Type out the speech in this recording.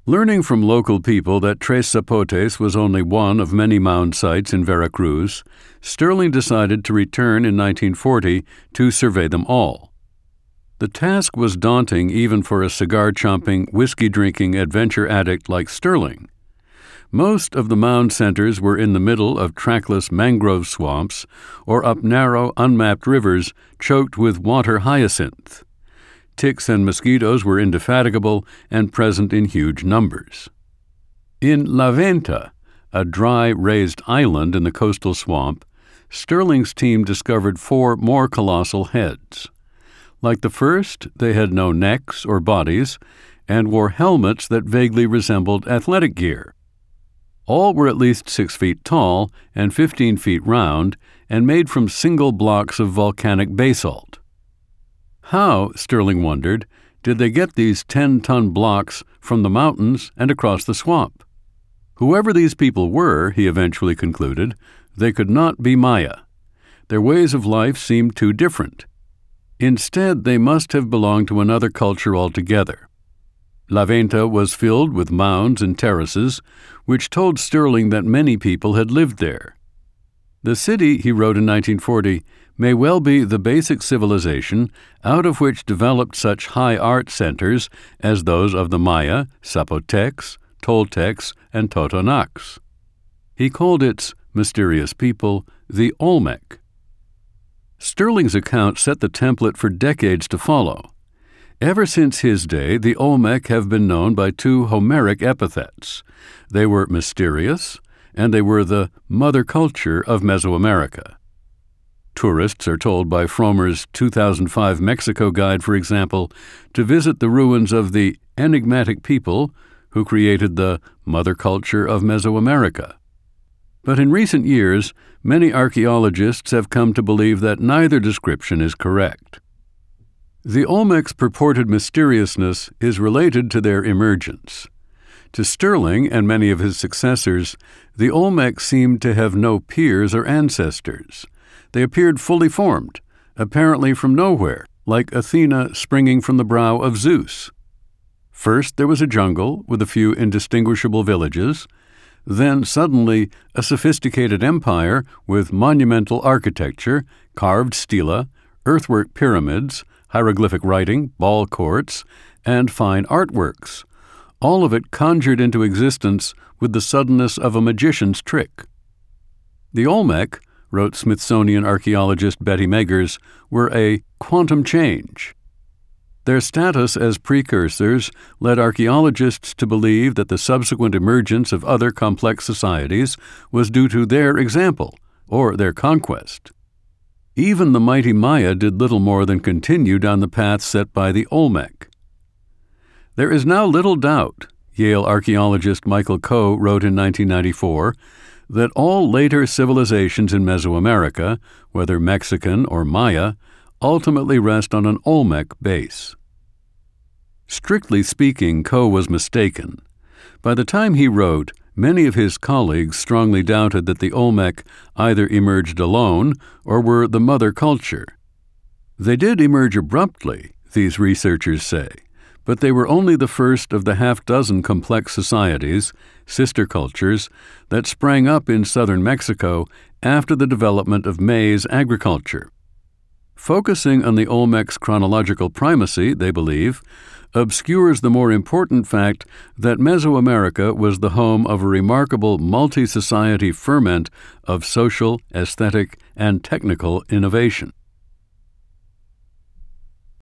Learning from local people that Tres Zapotes was only one of many mound sites in Veracruz, Sterling decided to return in 1940 to survey them all. The task was daunting even for a cigar-chomping, whiskey-drinking adventure addict like Sterling. Most of the mound centers were in the middle of trackless mangrove swamps or up narrow, unmapped rivers choked with water hyacinth. Ticks and mosquitoes were indefatigable and present in huge numbers. In La Venta, a dry, raised island in the coastal swamp, Sterling's team discovered 4 more colossal heads. Like the first, they had no necks or bodies and wore helmets that vaguely resembled athletic gear. All were at least 6 feet tall and 15 feet round and made from single blocks of volcanic basalt. How, Sterling wondered, did they get these 10-ton blocks from the mountains and across the swamp? Whoever these people were, he eventually concluded, they could not be Maya. Their ways of life seemed too different. Instead, they must have belonged to another culture altogether. La Venta was filled with mounds and terraces, which told Sterling that many people had lived there. The city, he wrote in 1940, may well be the basic civilization out of which developed such high art centers as those of the Maya, Zapotecs, Toltecs, and Totonacs. He called its mysterious people the Olmec. Sterling's account set the template for decades to follow. Ever since his day, the Olmec have been known by 2 Homeric epithets. They were mysterious, and they were the mother culture of Mesoamerica. Tourists are told by Frommer's 2005 Mexico guide, for example, to visit the ruins of the enigmatic people who created the mother culture of Mesoamerica. But in recent years, many archaeologists have come to believe that neither description is correct. The Olmec's purported mysteriousness is related to their emergence. To Sterling and many of his successors, the Olmec seemed to have no peers or ancestors. They appeared fully formed, apparently from nowhere, like Athena springing from the brow of Zeus. First there was a jungle with a few indistinguishable villages, then suddenly a sophisticated empire with monumental architecture, carved stela, earthwork pyramids, hieroglyphic writing, ball courts, and fine artworks, all of it conjured into existence with the suddenness of a magician's trick. The Olmec, wrote Smithsonian archaeologist Betty Meggers, were a quantum change. Their status as precursors led archaeologists to believe that the subsequent emergence of other complex societies was due to their example, or their conquest. Even the mighty Maya did little more than continue down the path set by the Olmec. There is now little doubt, Yale archaeologist Michael Coe wrote in 1994, that all later civilizations in Mesoamerica, whether Mexican or Maya, ultimately rest on an Olmec base. Strictly speaking, Coe was mistaken. By the time he wrote, many of his colleagues strongly doubted that the Olmec either emerged alone or were the mother culture. They did emerge abruptly, these researchers say, but they were only the first of the half-dozen complex societies, sister cultures, that sprang up in southern Mexico after the development of maize agriculture. Focusing on the Olmec's chronological primacy, they believe, obscures the more important fact that Mesoamerica was the home of a remarkable multi-society ferment of social, aesthetic, and technical innovation.